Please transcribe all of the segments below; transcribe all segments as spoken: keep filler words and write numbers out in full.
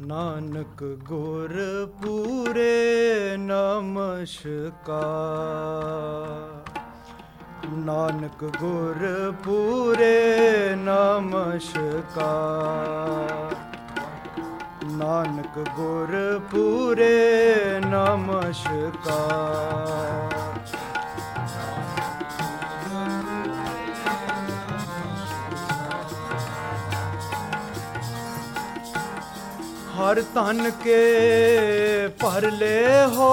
ਨਾਨਕ ਗੁਰ ਪੂਰੇ ਨਮਸਕਾਰ। ਨਾਨਕ ਗੁਰ ਪੂਰੇ ਨਮਸਕਾਰ। ਨਾਨਕ ਗੁਰ ਪੂਰੇ ਨਮਸਕਾਰ। ਹਰ ਧਨ ਕੇ ਭਰਲੇ ਹੋ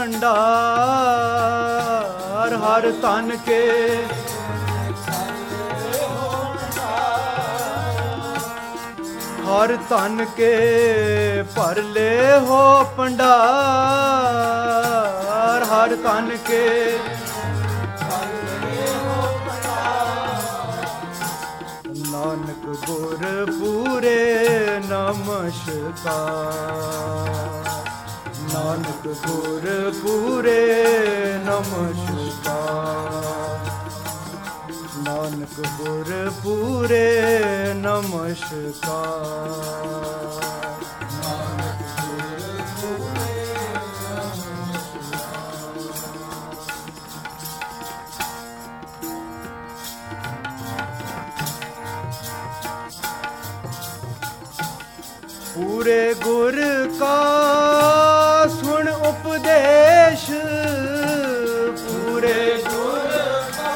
ਭੰਡਾਰ। ਹਰ ਧਨ ਕੇ ਹਰ ਧਨ ਕੇ ਭਰਲੇ ਹੋ ਭੰਡਾਰ। ਹਰ ਧਨ ਕੇ ਨਾਨਕ ਗੁਰ ਪੂਰੇ ਨਮਸਕਾਰ। ਨਾਨਕ ਗੁਰ ਪੂਰੇ ਨਮਸਕਾਰ। ਨਾਨਕ ਗੁਰ ਪੂਰੇ ਨਮਸਕਾਰ। ਨਾਨਕ ਗੁਰ ਪੂਰੇ ਪੂਰੇ ਗੁਰ ਕਾ ਸੁਣ ਉਪਦੇਸ਼। ਪੂਰੇ ਗੁਰ ਕਾ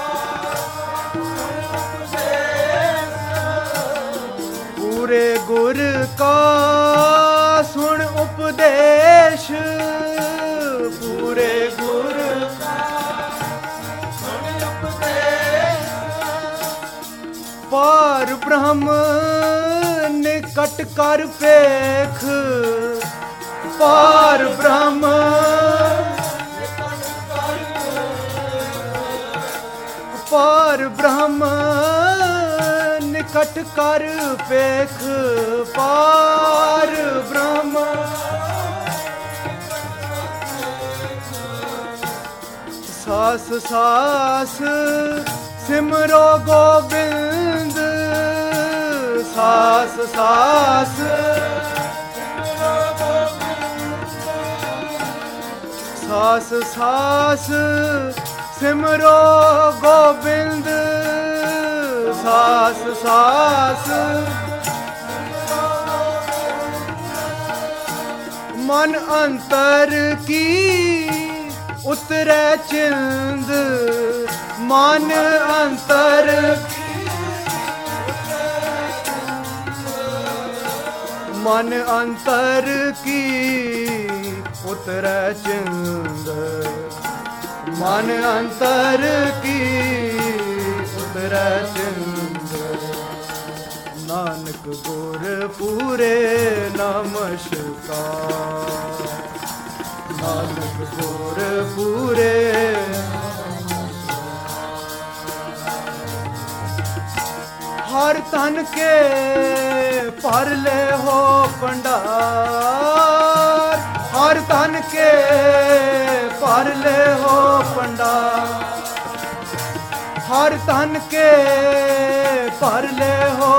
ਪੂਰੇ ਗੁਰ ਕਾ ਸੁਣ ਉਪਦੇਸ਼। ਪੂਰੇ ਗੁਰ ਕਾ ਸੁਣ ਉਪਦੇਸ਼। ਪਾਰ ਬ੍ਰਹਮ ਨਿਕਟ ਕਰ ਪੇਖ। ਪਾਰ ਬ੍ਰਹਮ ਪਾਰ ਬ੍ਰਹਮ ਨਿਕਟ ਕਰ ਪੇਖ। ਪਾਰ ਬ੍ਰਹਮ ਸਾਸ ਸਾਸ ਸਿਮਰੋ ਗੋਬਿੰਦ। ਸਾਸ ਸਾਸ ਸਾਸ ਸਾਸ ਸਿਮਰੋ ਗੋਬਿੰਦ। ਸਾਸ ਸਾਸ ਮਨ ਅੰਤਰ ਕੀ ਉਤਰੈ ਚਿੰਦ। ਮਨ ਅੰਤਰ ਮਨ ਅੰਤਰ ਕੀ ਉਤਰੈ ਚਿੰਦ। ਮਨ ਅੰਤਰ ਕੀ ਉਤਰੈ ਚਿੰਦ। ਨਾਨਕ ਗੁਰ ਪੂਰੇ ਨਮਸਕਾਰ। ਨਾਨਕ ਗੁਰ ਪੂਰੇ ਹਰ ਧਨ ਕੇ ਭਰਲੇ ਹੋ ਭੰਡਾਰ। ਹਰ ਧਨ ਕੇ ਭਰਲੇ ਹੋ ਭੰਡਾਰ। ਹਰ ਧਨ ਕੇ ਭਰਲੇ ਹੋ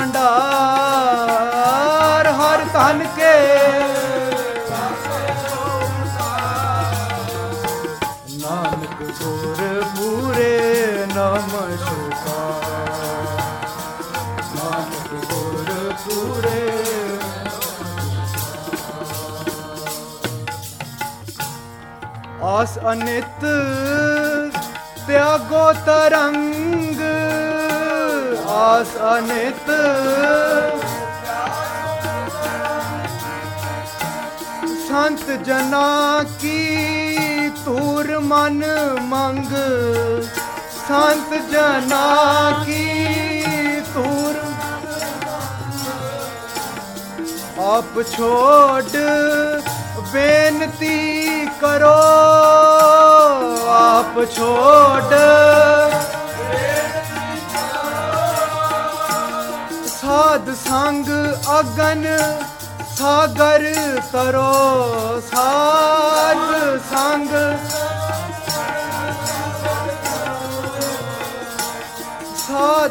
ਭੰਡਾਰ। ਹਰ ਧਨ ਕੇ ਨਾਨਕ ਗੁਰ ਪੂਰੇ ਨਮਸਕਾਰ। ਨਾਨਕ ਗੁਰ ਪੂਰੇ ਆਸ ਅਨਿਤ ਤਿਆਗੋ ਤਰੰਗ। ਆਸ ਅਨਿਤ ਸੰਤ ਜਨਾ ਕੀ ਤੂਰ ਮਨ ਮੰਗ। ਸੰਤ ਜਨਾ ਕੀ ਤੂਰ ਆਪ ਛੋੜ ਬੇਨਤੀ ਕਰੋ। ਆਪ ਛੋੜ ਸਾਧ ਸੰਗ ਅਗਨ ਸਾਗਰ ਤਰੋ। ਸਾਧ ਸੰਗ ਸਾਧ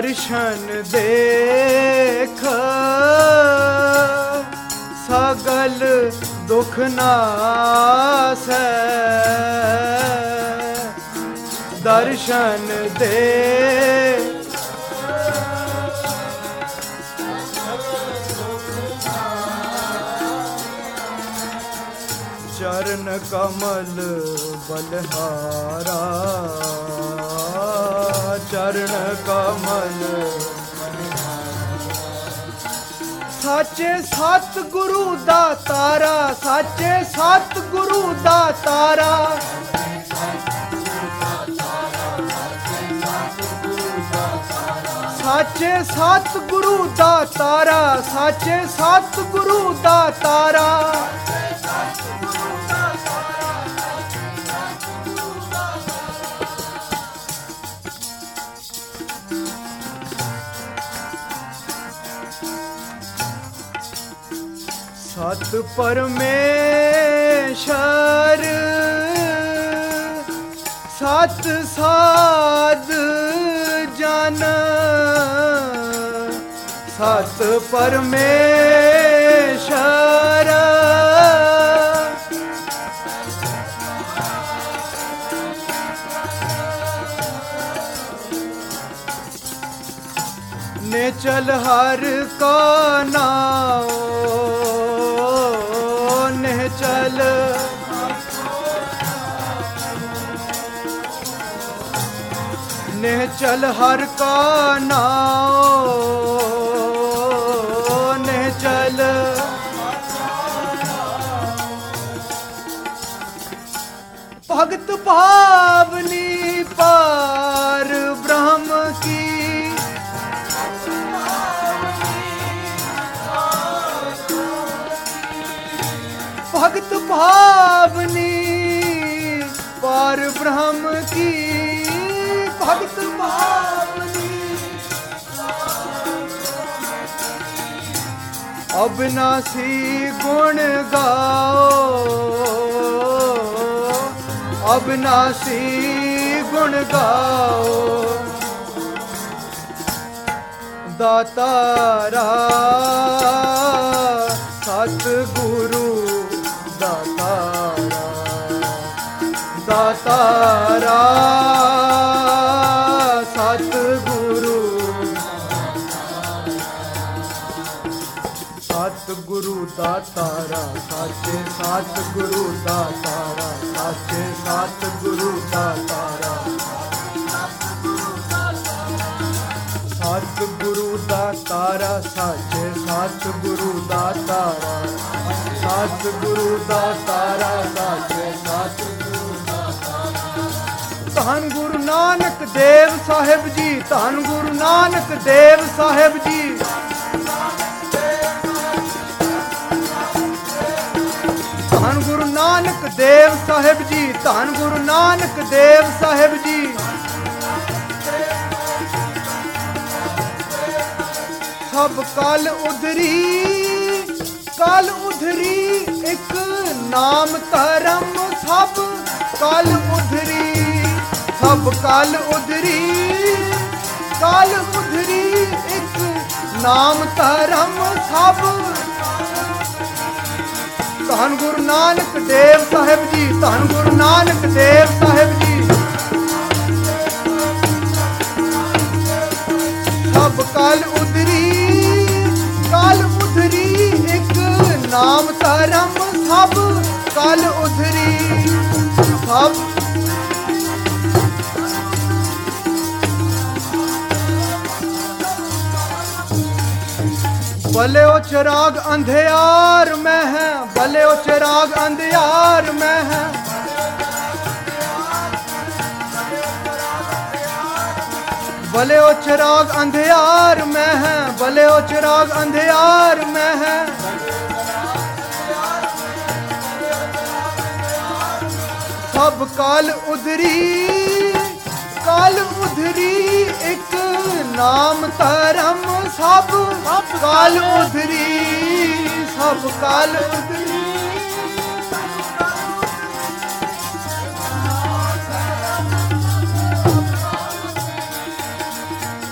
दर्शन देख सगल दुख नासै, दर्शन दे चरण कमल बलहारा, चरण कमल साचे सतगुरु दातारा, साचे सतगुरु दातारा, साचे सतगुरु दातारा, साचे सतगुरु दातारा, सत परमेश्वर सत साध जन, सत परमेश्वर ने चल हर का नाम, चल ने चल हर का नाम, ने चल भगत भावनी पार ब्रह्म की, भगत भावनी पार ब्रह्म की, भगत भावनी अविनाशी गुण गाओ, अविनाशी गुण गाओ, दातारा सतगुरु दातारा, दातारा सतगुरु, सतगुरु दातारा, साचे सतगुरु दातारा, साचे सतगुरु दातारा, सतगुरु दातारा, साचे सतगुरु दातारा, सतगुरु दातारा, साचे सतगुरु दातारा। धन गुरु नानक देव साहिब जी, धन गुरु नानक देव साहिब जी, धन गुरु नानक देव साहिब जी, धन गुरु नानक देव साहिब जी। सब काल उधरी, काल उधरी एक नाम धर्म, सब काल उधरी, सब काल उधरी, काल उधरी एक नाम धर्म सब। धन गुरु नानक देव साहिब जी, धन गुरु नानक देव साहिब जी। सब काल उधरी, काल उधरी एक नाम धर्म सब काल उधरी सब। भले ओ चिराग अंधियार में है, भले ओ चिराग अंधियार में है, भले ओ चिराग अंधियार में है, भले ओ चिराग अंधियार में है। सब काल उधरी, काल उधरी एक नाम धर्म सब काल उधरी, सब काल उधरी।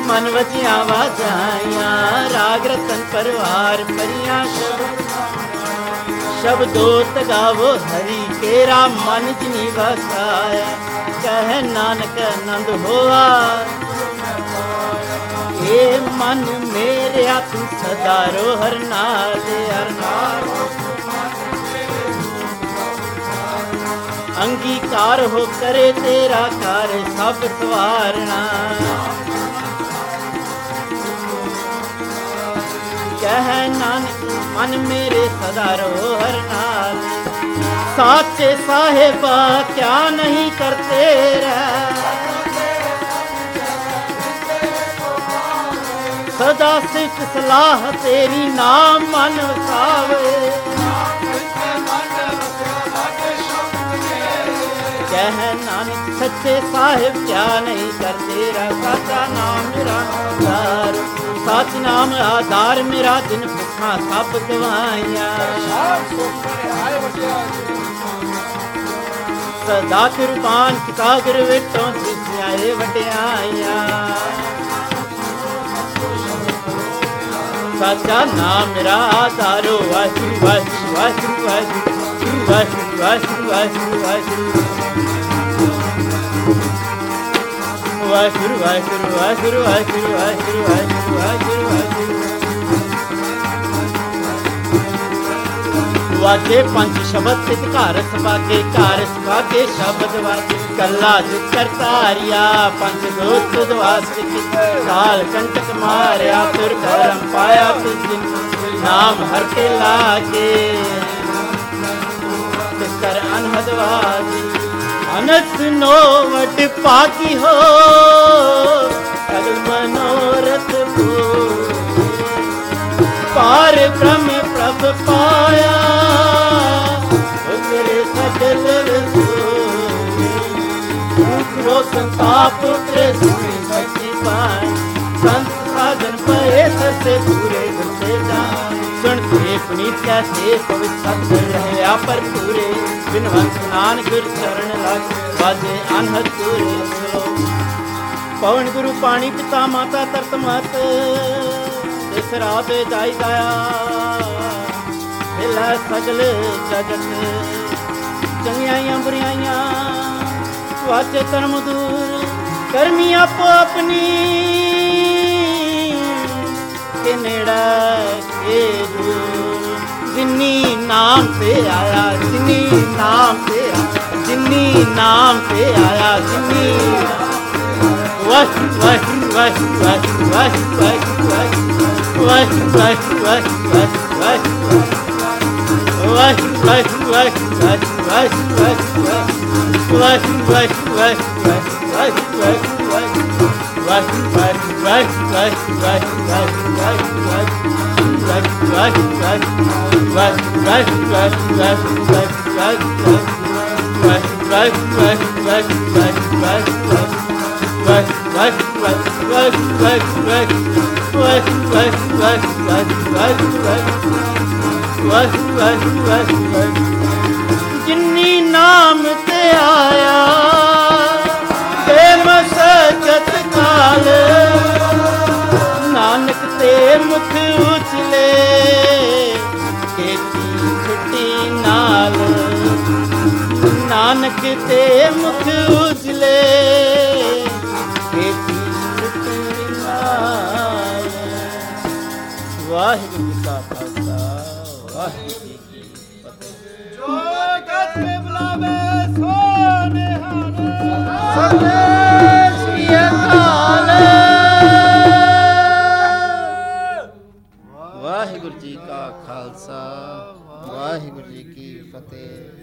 ਮਨ ਵਜੀਆਂ ਵਾਜਾਈਆਂ ਰਾਗ ਰਤਨ ਪਰਵਾਰ ਪਰੀਆਂ ਸ਼ਬਦ ਸ਼ਬਦੋ ਤਗਾਵੋ ਹਰੀ ਕੇਰਾ ਮਨ ਜਿਨੀ ਵਸਾਇਆ ਕਹਿ ਨਾਨਕ ਆਨੰਦ ਹੋਆ ਇਹ ਮਨ ਮੇਰਿਆ ਤੂੰ ਸਦਾ ਰੋ ਹਰ ਨਾਲ ਹਰ ਨਾਲ ਅੰਗੀਕਾਰ ਹੋ ਕਰੇ ਤੇਰਾ ਕਾਰ ਸਭ ਸਵਾਰਣਾ ਕਹਿ ਨਾਨਕ ਮਨ ਮੇਰੇ ਸਦਾ ਰੋ ਹਰ ਨਾਲ ਸਾਚੇ ਸਾਹਿਬਾ ਕਿਆ ਨਹੀਂ ਕਰਤੇ ਰਹਿ ਸਦਾ ਸਿੱਖ ਸਲਾਹ ਤੇਰੀ ਨਾਮ ਮਨ ਵਸਾਵੇ ਕਹਿ ਨਾਨਕ ਸੱਚੇ ਸਾਹਿਬ ਕਿਆ ਨਹੀਂ ਕਰਦੇ ਰਾ ਸਾਚਾ ਨਾਮ ਮੇਰਾ ਆਧਾਰ ਸਾਚ ਨਾਮ ਆਧਾਰ ਮੇਰਾ ਦਿਨ ਭੁੱਖਾਂ ਸਭ ਗਵਾਈਆਂ ਸਦਾ ਕੁਰਬਾਨ ਕਾਗਰ ਵਿਟੋਂ ਜਿਸਿਆ ਏ ਵਡਿਆਈਆਂ ਸਾਚਾ ਨਾਮ ਮੇਰਾ ਆਧਾਰੋ ਵਾਹਿਗੁਰੂ ਵਾਹਿਗੁਰੂ ਵਾਹਿਗੁਰੂ ਵਾਹਿਗੁਰੂ ਵਾਹਿਗੁਰੂ ਵਾਹਿਗੁਰੂ ਵਾਹਿਗੁਰੂ ਵਾਹਿਗੁਰੂ ਵਾਹਿਗੁਰੂ ਵਾਹਿਗੁਰੂ ਵਾਹਿਗੁਰੂ ਵਾਹਿਗੁਰੂ ਵਾਹਿਗੁਰੂ ਵਾਹਿਗੁਰੂ ਵਾਹਿਗੁਰੂ ਵਾਜੇ ਪੰਜ ਸ਼ਬਦ ਸਿੱਧ ਘਰ ਸਵਾਗੇ ਘਰ ਸਵਾਗੇ ਸ਼ਬਦ ਵਾਜੇ ਕੱਲਾ ਜਿਤ ਕਰਤਾਰਿਆ ਪੰਜ ਦੋਸਤ ਦਵਾਸ ਕਾਲ ਕੰਟਕ ਮਾਰਿਆ ਤੁਰ ਕਰਮ ਪਾਇਆ ਤੁਝ ਨਾਮ ਹਰ ਕੇ ਲਾਗੇ ਤਿਸ ਕਰ ਅਨਹਦ ਵਾਜੀ ਅਨੰਤ ਨੋ ਵਡ ਪਾਕੀ ਹੋ ਅਗਲ ਮਨੋਰਥ ਪੂਰੇ ਪਾਰ ਬ੍ਰਹਮ ਪ੍ਰਭ ਪਾਇਆ ਉਤਰੇ ਸਜਲ ਰਸੂਲੇ ਉਤਰੋ ਸੰਤਾਪ ਉਤਰੇ ਸੁਣੀ ਸੱਚੀ ਬਾਣੀ ਸੰਤ ਸਾਧਨ ਪਏ ਸੱਚੇ ਪੂਰੇ ਗੁਰਤੇ ਜਾਨ ਸੁਣ ਤੇ ਪੁਨੀਤ ਕੈਸੇ ਪਵਿੱਤ ਸਤ ਰਹਿਆ ਪਰ ਪੂਰੇ ਬਿਨਵੰਤ ਨਾਨਕ ਗੁਰ ਚਰਨ ਲਾਗ ਵਾਜੇ ਅਨਹਦ ਪੂਰੇ ਪਵਨ ਗੁਰੂ ਪਾਣੀ ਪਿਤਾ ਮਾਤਾ ਤਰਤ ਮਤ ਇਸ ਰਾਤੇ ਜਾਈ ਗਿਆ ਹਿਲਾ ਸਜਲ ਜਗਤ ਚੰਗਿਆਈਆਂ ਬੁਰੀਆਈਆਂ ਵਾਚੇ ਧਰਮ ਦੂਰ ਕਰਮੀ ਆਪੋ ਆਪਣੀ ਕੇ ਨੇੜਾ ਕੇ ਦੂਰ ਜਿਨੀ ਨਾਮ ਤੇ ਆਇਆ ਜਿਨੀ ਨਾਮ ਤੇ ਆਇਆ ਜਿਨੀ ਨਾਮ ਤੇ ਆਇਆ ਜਿਨੀ ਵਾਹ ਵਾਹ ਵਾਹ ਵਾਹ ਵਾਹ ਵਾਹ ਵਾਹ ਵਾਹ ਵਾਹ ਵਾਹ ਵਾਹ ਵਾਹ ਵਾਹ ਜਿਨੀ ਨਾਮ ਤੇ ਆਇਆ ਬੇਮਸਕਤ ਕਾਲ ਨਾਨਕ ਤੇ ਮੁਖ ਉਚਲੇ ਕੀਤੀ ਛੁੱਟੀ ਨਾਲ ਨਾਨਕ ਤੇ ਮੁਖ ਉਚਲੇ ਕੀਤੀ ਛੁੱਟੀ ਨਾਲ ਵਾਹਿਗੁਰੂ ਜੀ ਕਾ ਖਾਲਸਾ ਵਾਹਿਗੁਰੂ ਜੀ ਕੀ ਫਤਿਹ ਜੋ ਕਤ ਮੇ ਬੁਲਾਵੇ ਸੋ ਨਿਹਾਲ ਸਤਿ ਸ੍ਰੀ ਅਕਾਲ ਵਾਹਿਗੁਰੂ ਜੀ ਕਾ ਖਾਲਸਾ ਵਾਹਿਗੁਰੂ ਜੀ ਕੀ ਫਤਿਹ।